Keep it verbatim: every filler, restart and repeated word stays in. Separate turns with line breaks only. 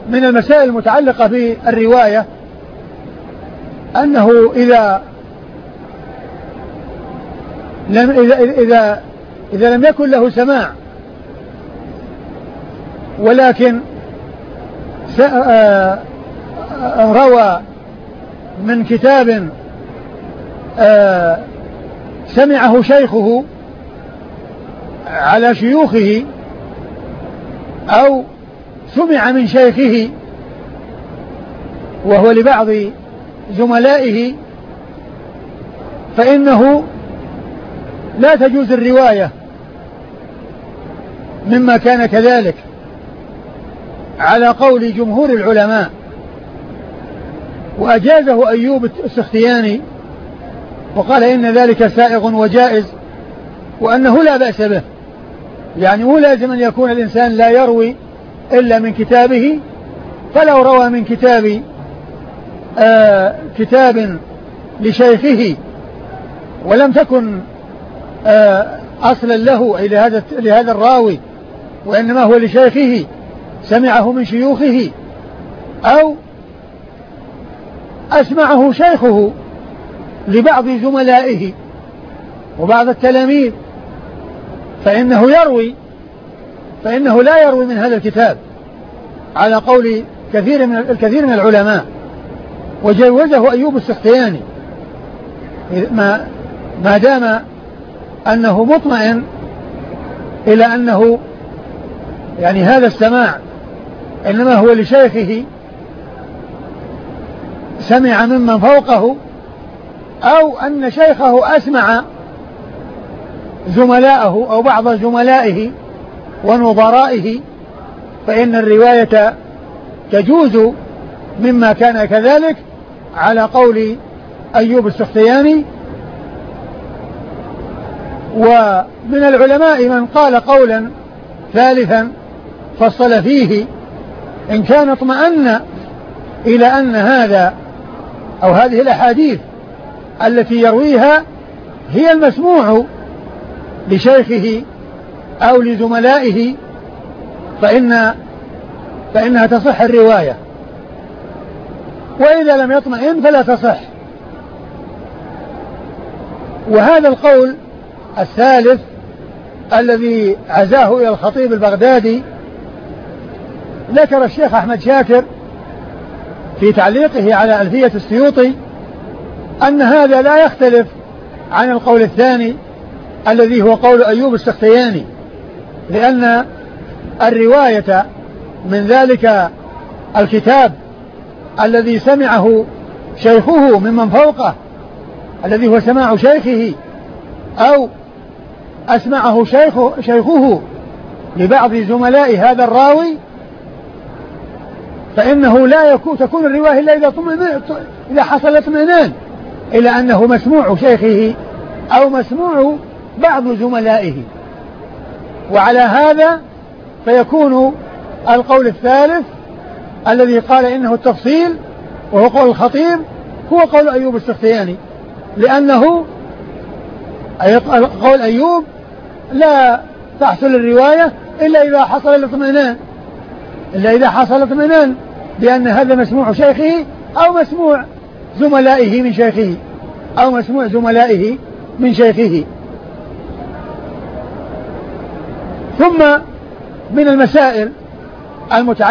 من المسائل المتعلقة بالرواية أنه إذا لم إذا إذا إذا لم يكن له سماع ولكن روى من كتاب سمعه شيخه على شيوخه أو سمع من شيخه وهو لبعض زملائه فإنه لا تجوز الرواية مما كان كذلك على قول جمهور العلماء. وأجازه أيوب السختياني وقال إن ذلك سائغ وجائز وأنه لا بأس به، يعني مو لازم أن يكون الإنسان لا يروي إلا من كتابه، فلو روى من كتاب آه كتاب لشيخه ولم تكن آه أصلا له أي لهذا, لهذا الراوي وإنما هو لشيخه سمعه من شيوخه أو أسمعه شيخه لبعض زملائه وبعض التلاميذ، فإنه يروي فإنه لا يروي من هذا الكتاب على قول كثير من الكثير من العلماء. وجوزه أيوب السختياني ما, ما دام أنه مطمئن إلى أنه يعني هذا السماع إنما هو لشيخه سمع ممن فوقه أو أن شيخه أسمع زملائه أو بعض زملائه ونظرائه، فإن الرواية تجوز مما كان كذلك على قول أيوب السختياني. ومن العلماء من قال قولا ثالثا فصل فيه إن كان اطمأن إلى أن هذا أو هذه الأحاديث التي يرويها هي المسموع لشيخه أو لزملائه فإن فإنها تصح الرواية، وإذا لم يطمئن فلا تصح. وهذا القول الثالث الذي عزاه إلى الخطيب البغدادي ذكر الشيخ أحمد شاكر في تعليقه على ألفية السيوطي أن هذا لا يختلف عن القول الثاني الذي هو قول أيوب السختياني، لأن الرواية من ذلك الكتاب الذي سمعه شيخه ممن فوقه الذي هو سماع شيخه أو أسمعه شيخه, شيخه لبعض زملاء هذا الراوي، فإنه لا يكون تكون الرواية إلا إذا, إذا حصل اطمئنان إلى أنه مسموع شيخه أو مسموع بعض زملائه. وعلى هذا فيكون القول الثالث الذي قال إنه التفصيل وهو قول الخطيب هو قول أيوب السختياني، لأنه قول أيوب لا تحصل الرواية إلا إذا حصل الاطمئنان إلا إذا حصل اطمئنان بأن هذا مسموع شيخه أو مسموع زملائه من شيخه أو مسموع زملائه من شيخه. ثم من المسائل المتعلقة